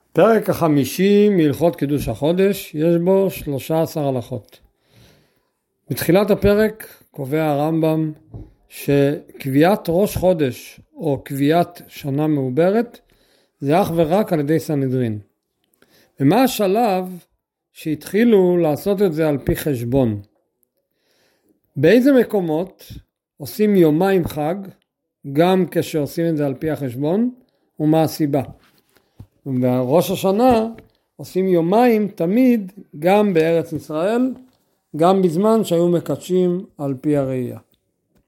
פרק ה50 מהלכות קידוש החודש, יש בו 13 הלכות. בתחילת הפרק קובע הרמב"ם שקביעת ראש חודש או קביעת שנה מעוברת זה אך ורק על ידי סנהדרין. ומה השלב שהתחילו לעשות את זה על פי חשבון? באיזה מקומות עושים יומיים חג גם כשעושים את זה על פי החשבון, ומה הסיבה? ובראש השנה עושים יומיים תמיד גם בארץ ישראל, גם בזמן שהיו מקדשים על פי הראייה.